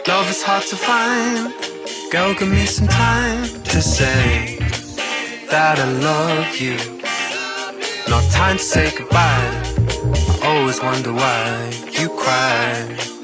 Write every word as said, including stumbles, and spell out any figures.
Love is hard to find. Girl, give me some time to say that I love you. Not time to say goodbye. I always wonder why you cry.